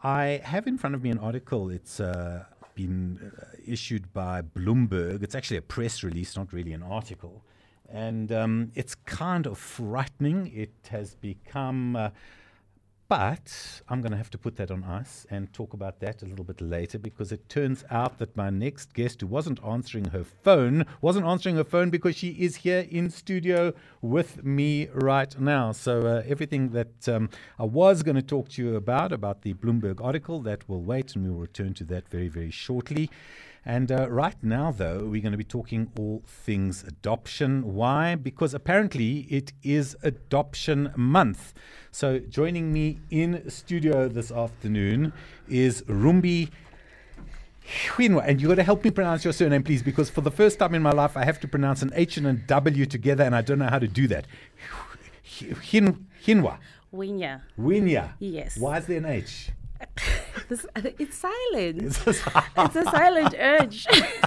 I have in front of me an article. It's been issued by Bloomberg. It's actually a press release, not really an article. And it's kind of frightening. It has become... But I'm going to have to put that on ice and talk about that a little bit later, because it turns out that my next guest, who wasn't answering her phone because she is here in studio with me right now. So everything that I was going to talk to you about the Bloomberg article, that will wait, and we will return to that very, very shortly. And right now, though, we're going to be talking all things adoption. Why? Because apparently it is Adoption Month. So joining me in studio this afternoon is Rumbi Hinwa. And you got to help me pronounce your surname, please, because for the first time in my life, I have to pronounce an H and a W together, and I don't know how to do that. Hinwa. Winya. Yes. Why is there an H? It's silent. It's a silent urge.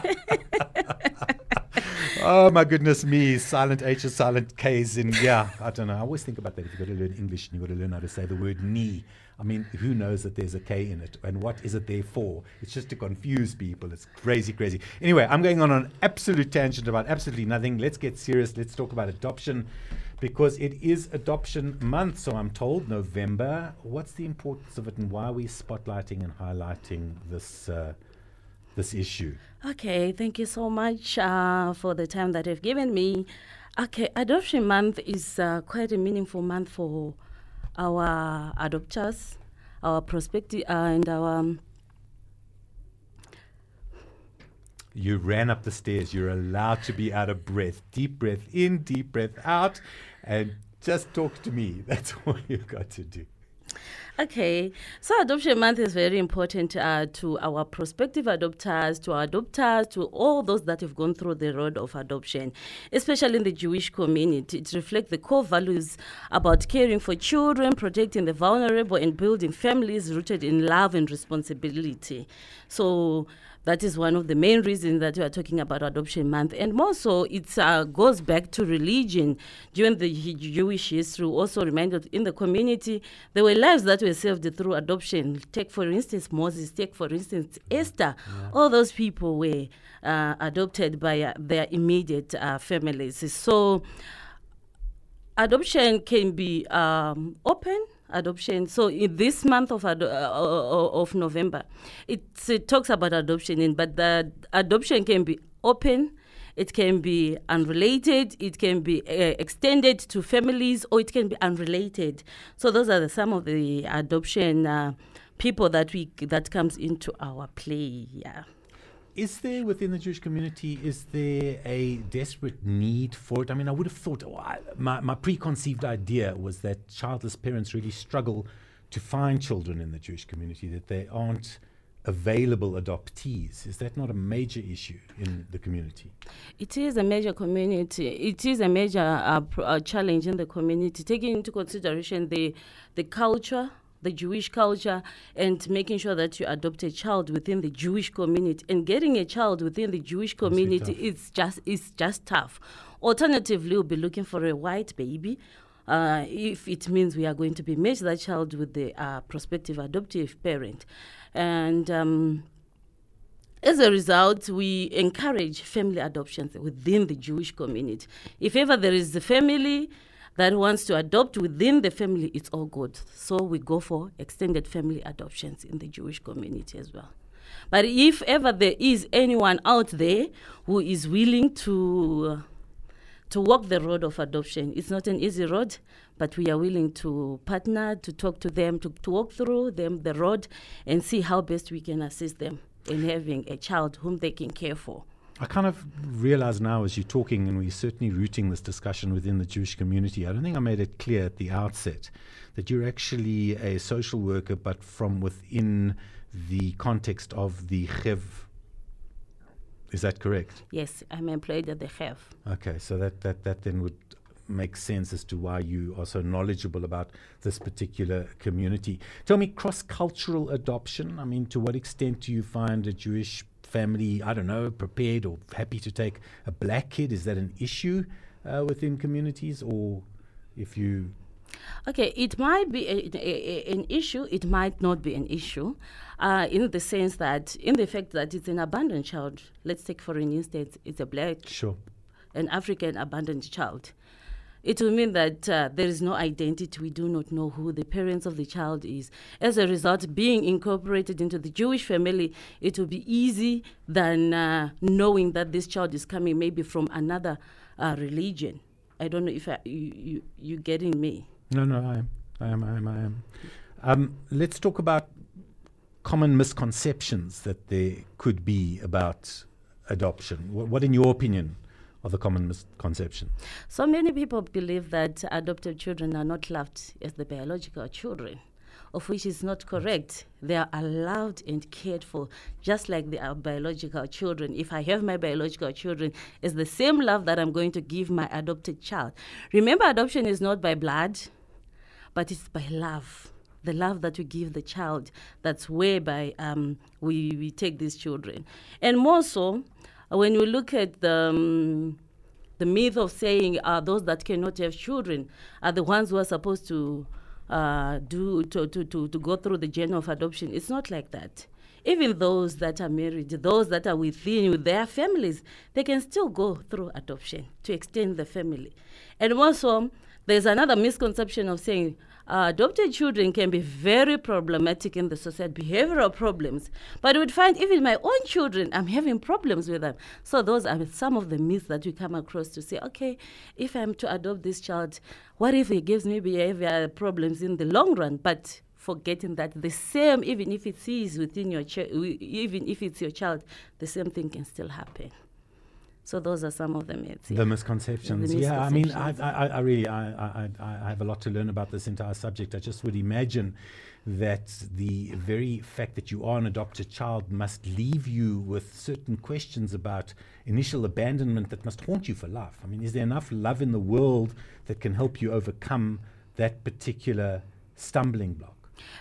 Oh, my goodness me. Silent H's, silent K's. And yeah, I don't know. I always think about that. If you've got to learn English and you've got to learn how to say the word knee. I mean, who knows that there's a K in it? And what is it there for? It's just to confuse people. It's crazy, crazy. Anyway, I'm going on an absolute tangent about absolutely nothing. Let's get serious. Let's talk about adoption, because it is Adoption Month, so I'm told, November. What's the importance of it, and why are we spotlighting and highlighting this issue? Okay, thank you so much for the time that you've given me. Okay, Adoption Month is quite a meaningful month for our adopters, our prospective, and our... You ran up the stairs. You're allowed to be out of breath. Deep breath in, deep breath out, and just talk to me. That's all you've got to do. Okay, so Adoption Month is very important to our prospective adopters, to our adopters, to all those that have gone through the road of adoption, especially in the Jewish community. It reflects the core values about caring for children, protecting the vulnerable, and building families rooted in love and responsibility. So that is one of the main reasons that we are talking about Adoption Month. And more so, it goes back to religion. During the Jewish history, also reminded in the community, there were lives that were saved through adoption. Take, for instance, Moses. Take, for instance, Esther. Yeah. All those people were adopted by their immediate families. So adoption can be open. Adoption. So in this month of November, it talks about adoption, but the adoption can be open, it can be unrelated, it can be extended to families, or it can be unrelated. So those are some of the adoption people that comes into our play. Yeah. Is there, within the Jewish community, is there a desperate need for it? I mean, I would have thought, my preconceived idea was that childless parents really struggle to find children in the Jewish community, that they aren't available adoptees. Is that not a major issue in the community? It is a major community. It is a major challenge in the community, taking into consideration the culture, the Jewish culture, and making sure that you adopt a child within the Jewish community. And getting a child within the Jewish community is just tough. Alternatively, we'll be looking for a white baby, if it means we are going to be match that child with the prospective adoptive parent. And as a result, we encourage family adoptions within the Jewish community. If ever there is a family that wants to adopt within the family, it's all good. So we go for extended family adoptions in the Jewish community as well. But if ever there is anyone out there who is willing to walk the road of adoption, it's not an easy road, but we are willing to partner, to talk to them, to walk through them the road and see how best we can assist them in having a child whom they can care for. I kind of realize now as you're talking, and we're certainly rooting this discussion within the Jewish community, I don't think I made it clear at the outset that you're actually a social worker, but from within the context of the Chev. Is that correct? Yes, I'm employed at the Chev. Okay, so that then would make sense as to why you are so knowledgeable about this particular community. Tell me, cross-cultural adoption, I mean, to what extent do you find a Jewish family, I don't know, prepared or happy to take a black kid? Is that an issue within communities, or if you Okay, it might be an issue, it might not be an issue, in the sense that, in the fact that it's an abandoned child. Let's take for an instance, it's a black, Sure. an African abandoned child. It will mean that there is no identity. We do not know who the parents of the child is. As a result, being incorporated into the Jewish family, it will be easy than knowing that this child is coming maybe from another religion. I don't know if you getting me. No, I am. Let's talk about common misconceptions that there could be about adoption. What in your opinion, are the common misconceptions? So many people believe that adopted children are not loved as the biological children, of which is not correct. They are allowed and cared for just like they are biological children. If I have my biological children, it's the same love that I'm going to give my adopted child. Remember, adoption is not by blood, but it's by love. The love that we give the child, that's whereby we take these children. And more so, when you look at the myth of saying those that cannot have children are the ones who are supposed to go through the journey of adoption, it's not like that. Even those that are married, those that are with their families, they can still go through adoption to extend the family. And also, there's another misconception of saying adopted children can be very problematic in the society, behavioral problems. But you would find even my own children, I'm having problems with them. So those are some of the myths that we come across to say, okay, if I'm to adopt this child, what if it gives me behavior problems in the long run? But forgetting that the same, even if it is within your even if it's your child, the same thing can still happen. So those are some of the myths. The misconceptions. Yeah, I mean, I really have a lot to learn about this entire subject. I just would imagine that the very fact that you are an adopted child must leave you with certain questions about initial abandonment that must haunt you for life. I mean, is there enough love in the world that can help you overcome that particular stumbling block?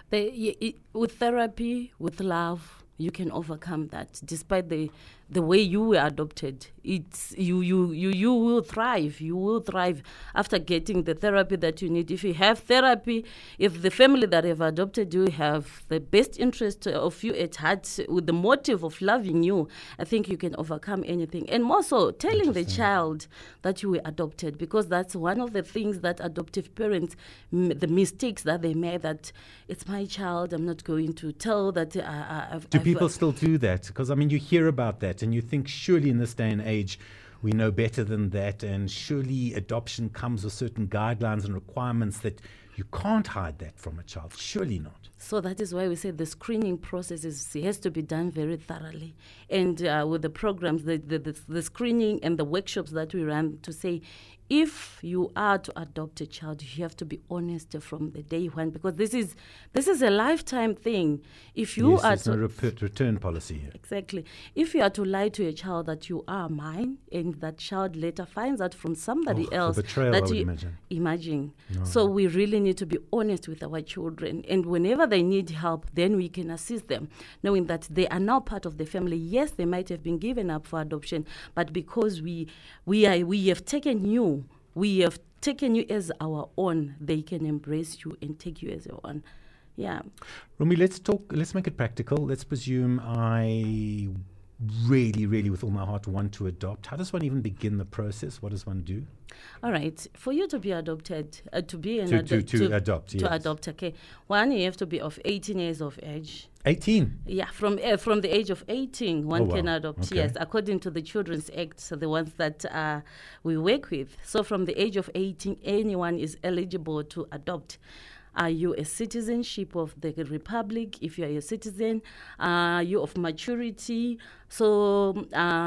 With therapy, with love, you can overcome that. Despite the way you were adopted, it's you will thrive. You will thrive after getting the therapy that you need. If you have therapy, if the family that have adopted you have the best interest of you at heart, with the motive of loving you, I think you can overcome anything. And more so, telling the child that you were adopted, because that's one of the things that adoptive parents, the mistakes that they made, that it's my child, I'm not going to tell that Do people still do that? Because, I mean, you hear about that and you think surely in this day and age we know better than that, and surely adoption comes with certain guidelines and requirements that you can't hide that from a child. Surely not. So that is why we say the screening process has to be done very thoroughly. And with the programs, the screening and the workshops that we run, to say, if you are to adopt a child, you have to be honest from the day one, because this is a lifetime thing. If you there's no return policy here. Exactly. If you are to lie to a child that you are mine, and that child later finds out from somebody else, the betrayal, that I would imagine. No. So we really need to be honest with our children, and whenever they need help, then we can assist them, knowing that they are now part of the family. Yes, they might have been given up for adoption, but because we have taken you. We have taken you as our own. They can embrace you and take you as your own. Yeah. Rumi, let's make it practical. Let's presume I really, really with all my heart want to adopt. How does one even begin the process? What does one do? All right. For you to be adopted, to adopt, okay. One, you have to be of 18 years of age. 18? Yeah, from the age of 18, one can adopt, okay. Yes, according to the Children's Act, so the ones that we work with. So from the age of 18, anyone is eligible to adopt. Are you a citizenship of the Republic? If you are a citizen, you of maturity. So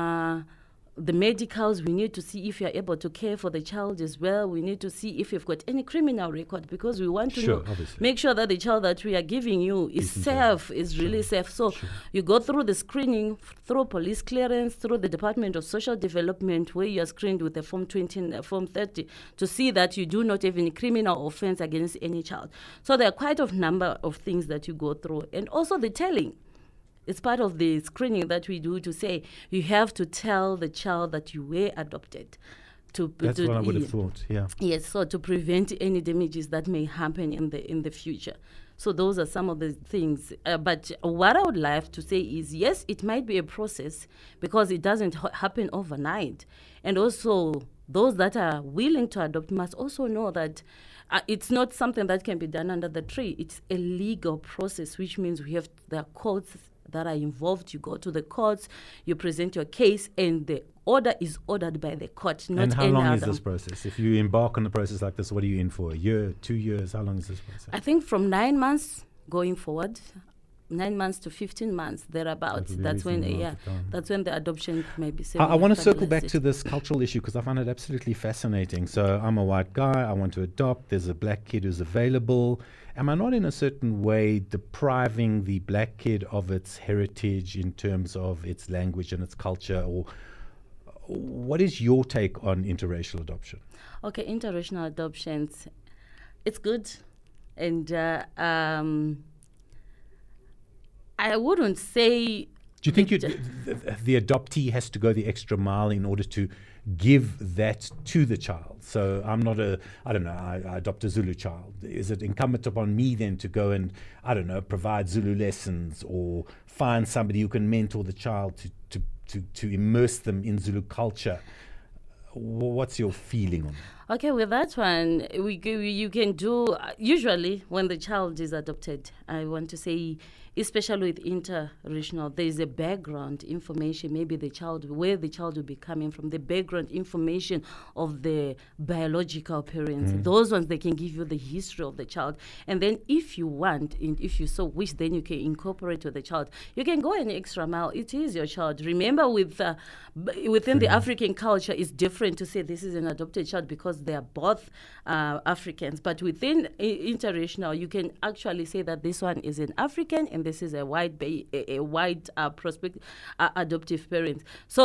the medicals, we need to see if you're able to care for the child as well. We need to see if you've got any criminal record, because we want to make sure that the child that we are giving you is safe, is really safe. So you go through the screening, through police clearance, through the Department of Social Development, where you are screened with the Form 20, Form 30, to see that you do not have any criminal offense against any child. So there are quite a number of things that you go through. And also the telling. It's part of the screening that we do, to say you have to tell the child that you were adopted. That's what I would have thought, yeah. Yes, so to prevent any damages that may happen in the future. So those are some of the things. But what I would like to say is, yes, it might be a process because it doesn't happen overnight. And also, those that are willing to adopt must also know that it's not something that can be done under the tree. It's a legal process, which means there are courts that are involved. You go to the courts, you present your case, and the order is ordered by the court, not And how any long other. is this process? If you embark on a process like this, what are you in for? A year, 2 years? How long is this process? I think from 9 months going forward, 9 months to 15 months, thereabouts. That's when the adoption may be. I want to circle back to this cultural issue because I find it absolutely fascinating. So I'm a white guy, I want to adopt, there's a black kid who's available. Am I not in a certain way depriving the black kid of its heritage in terms of its language and its culture? Or what is your take on interracial adoption? Okay, interracial adoptions, it's good. And I wouldn't say... Do you think the adoptee has to go the extra mile in order to give that to the child? So I adopt a Zulu child. Is it incumbent upon me then to go and, provide Zulu lessons or find somebody who can mentor the child to immerse them in Zulu culture? What's your feeling on that? Okay, with that one, you can do, usually when the child is adopted, I want to say, especially with interracial, there is a background information, maybe where the child will be coming from, the background information of the biological parents. Those ones, they can give you the history of the child. And then if you want, and if you so wish, then you can incorporate with the child. You can go an extra mile. It is your child. Remember, within the African culture, it's different to say this is an adopted child because they are both Africans. But within interracial, you can actually say that this one is an African and this is a white adoptive parent. So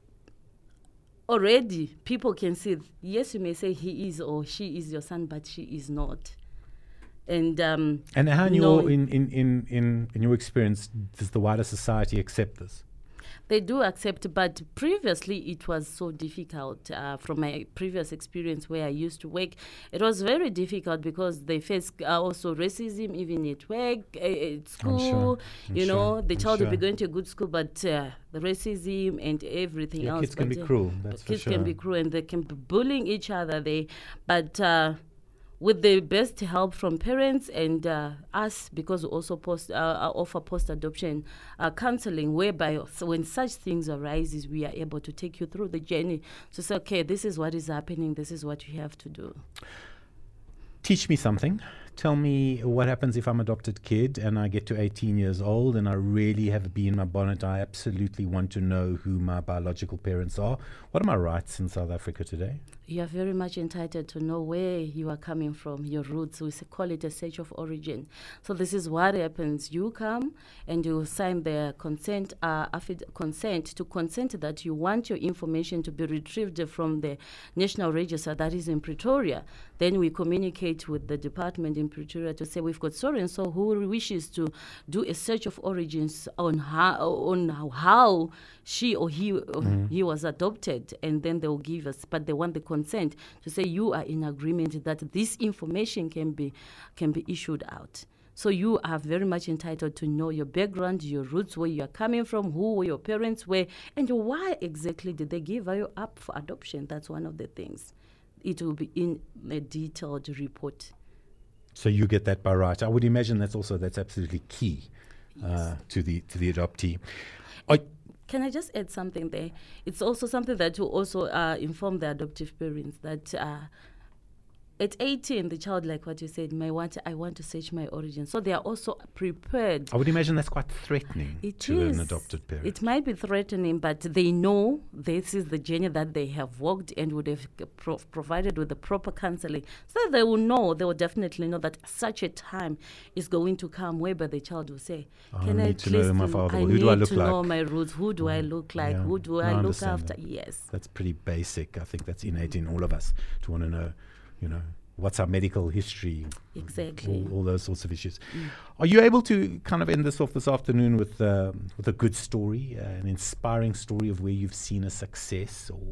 already people can see, yes, you may say he is or she is your son, but she is not. And how in your experience does the wider society accept this? They do accept, but previously it was so difficult. From my previous experience where I used to work, it was very difficult because they face also racism even at work, at school. The child will be going to a good school, but the racism and everything else. Kids can be cruel, that's for sure. Kids can be cruel and they can be bullying each other there. But with the best help from parents and us, because we also offer post-adoption counseling, whereby when such things arises, we are able to take you through the journey to say, okay, this is what is happening, this is what you have to do. Teach me something. Tell me what happens if I'm an adopted kid and I get to 18 years old and I really have a bee in my bonnet. I absolutely want to know who my biological parents are. What are my rights in South Africa today? You are very much entitled to know where you are coming from, your roots. We call it a search of origin. So this is what happens. You come and you sign the consent that you want your information to be retrieved from the National Register that is in Pretoria. Then we communicate with the department in Pretoria to say we've got so and so who wishes to do a search of origins on how she or he was adopted, and then they will give us, but they want the consent to say you are in agreement that this information can be issued out. So you are very much entitled to know your background, your roots, where you are coming from, who your parents were, and why exactly did they give you up for adoption. That's one of the things. It will be in a detailed report. So you get that by right. I would imagine that's absolutely key to the adoptee. Can I just add something there? It's also something that will also inform the adoptive parents that at 18, the child, like what you said, I want to search my origin. So they are also prepared. I would imagine that's quite threatening to an adopted parent. It might be threatening, but they know this is the journey that they have walked and would have provided with the proper counseling. So they will definitely know that such a time is going to come whereby the child will say, I need to know my father. Who do I look like? I need to know my roots. Who do I look like? Who do I look after? That. Yes. That's pretty basic. I think that's innate in all of us to want to know, what's our medical history? Exactly. All those sorts of issues. Are you able to kind of end this off this afternoon with a good story, an inspiring story of where you've seen a success or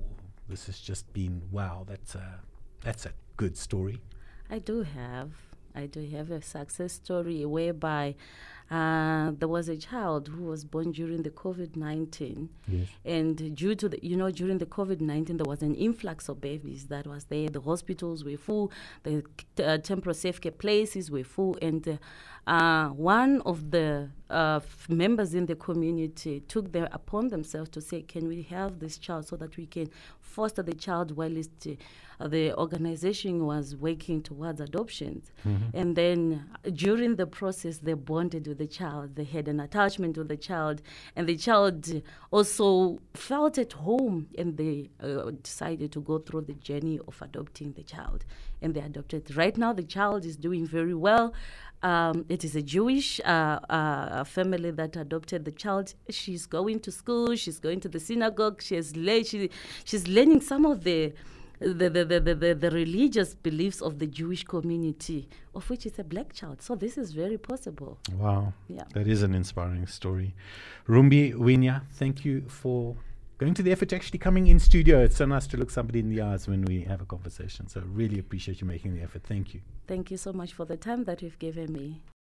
This has just been, wow, that's a good story. I do have a success story whereby there was a child who was born during the COVID-19. Yes. And due to during the COVID-19, there was an influx of babies that was there. The hospitals were full, the temporary safe care places were full, and one of the members in the community took upon themselves to say, can we have this child so that we can foster the child while the organization was working towards adoptions. And then during the process, they bonded with the child. They had an attachment with the child, and the child also felt at home, and they decided to go through the journey of adopting the child, and they adopted. Right now, the child is doing very well. It is a Jewish family that adopted the child. She's going to school. She's going to the synagogue. She's learning some of the religious beliefs of the Jewish community, of which is a black child. So this is very possible. Wow. Yeah. That is an inspiring story. Rumbi Winya, thank you for going to the effort to actually coming in studio. It's so nice to look somebody in the eyes when we have a conversation. So really appreciate you making the effort. Thank you. Thank you so much for the time that you've given me.